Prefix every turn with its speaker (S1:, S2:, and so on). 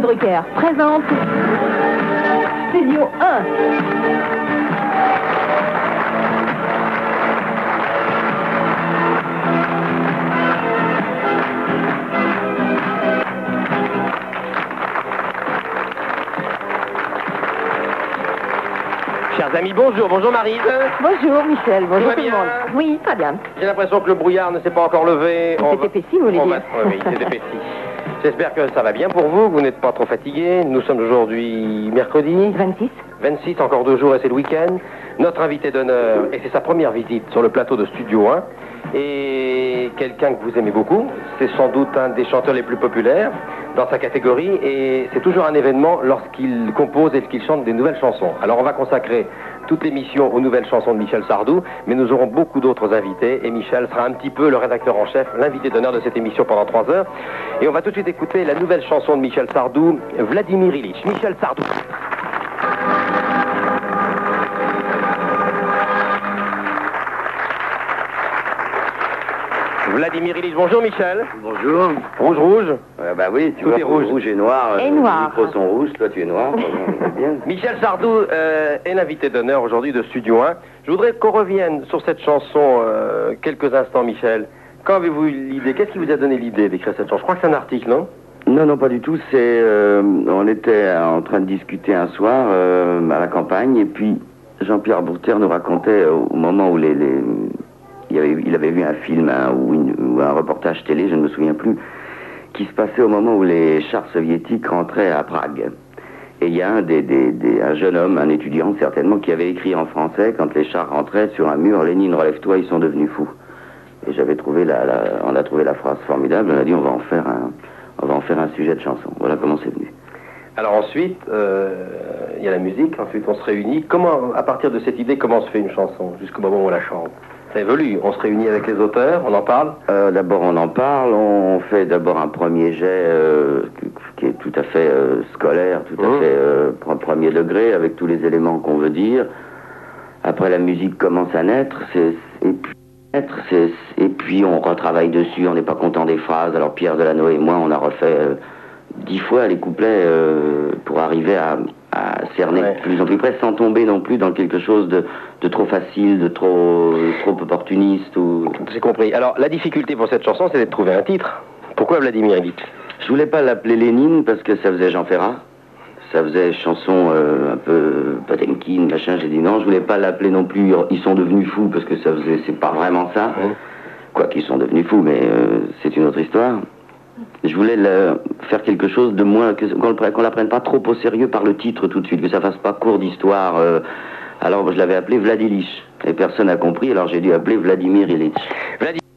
S1: Michel Drucker présente Studio 1.
S2: Chers amis, bonjour, bonjour Maryse.
S1: Bonjour Michel, bonjour tout le monde. Oui, très bien.
S2: J'ai l'impression que le brouillard ne s'est pas encore levé.
S1: C'est épaissi, vous voulez dire?
S2: Oui, c'est épaissi. J'espère que ça va bien pour vous, que vous n'êtes pas trop fatigué. Nous sommes aujourd'hui mercredi 26, encore 2 jours et c'est le week-end. Notre invité d'honneur, et c'est sa première visite sur le plateau de Studio 1, et quelqu'un que vous aimez beaucoup. C'est sans doute un des chanteurs les plus populaires dans sa catégorie, et c'est toujours un événement lorsqu'il compose et qu'il chante des nouvelles chansons. Alors on va consacrer toute l'émission aux nouvelles chansons de Michel Sardou, mais nous aurons beaucoup d'autres invités, et Michel sera un petit peu le rédacteur en chef, l'invité d'honneur de cette émission pendant 3 heures. Et on va tout de suite écouter la nouvelle chanson de Michel Sardou, Vladimir Ilitch. Michel Sardou. Vladimir Ilitch, bonjour Michel.
S3: Bonjour.
S2: Rouge, rouge.
S3: Bah oui, tu
S2: Tout
S3: vois,
S2: est rouge.
S3: rouge et noir.
S1: Et noir.
S3: Les micros sont rouges, toi tu es noir. Bien.
S2: Michel Sardou est l'invité d'honneur aujourd'hui de Studio 1. Je voudrais qu'on revienne sur cette chanson quelques instants, Michel. Quand avez-vous eu l'idée? Qu'est-ce qui vous a donné l'idée d'écrire cette chanson? Je crois que c'est un article, non?
S3: Non, non, pas du tout. C'est, on était en train de discuter un soir à la campagne, et puis Jean-Pierre Bourter nous racontait au moment où il avait vu un film ou un reportage télé, je ne me souviens plus, qui se passait au moment où les chars soviétiques rentraient à Prague. Et il y a un jeune homme, un étudiant certainement, qui avait écrit en français, quand les chars rentraient sur un mur, Lénine, relève-toi, ils sont devenus fous. Et j'avais trouvé on a trouvé la phrase formidable, on a dit on va en faire un sujet de chanson. Voilà comment c'est venu.
S2: Alors ensuite, il y a la musique, ensuite on se réunit. Comment, à partir de cette idée, comment se fait une chanson, jusqu'au moment où on la chante? Ça évolue, on se réunit avec les auteurs, on en parle?
S3: D'abord on en parle, on fait d'abord un premier jet qui est tout à fait scolaire, tout à fait premier degré, avec tous les éléments qu'on veut dire. Après la musique commence à naître, et puis on retravaille dessus, on n'est pas content des phrases. Alors Pierre Delanoë et moi, on a refait 10 fois les couplets pour arriver à cerner de plus en plus près, sans tomber non plus dans quelque chose de trop facile, de trop opportuniste.
S2: J'ai compris. Alors la difficulté pour cette chanson, c'est de trouver un titre. Pourquoi Vladimir Ilitch?
S3: Je voulais pas l'appeler Lénine parce que ça faisait Jean Ferrat. Ça faisait chanson un peu Potemkin, machin. J'ai dit non, je voulais pas l'appeler non plus Ils sont devenus fous parce que c'est pas vraiment ça. Quoi qu'ils sont devenus fous, mais c'est une autre histoire. Je voulais faire quelque chose de moins, qu'on la prenne pas trop au sérieux par le titre tout de suite, que ça fasse pas cours d'histoire. Alors je l'avais appelé Vladilitch. Et personne n'a compris, alors j'ai dû appeler Vladimir Ilitch.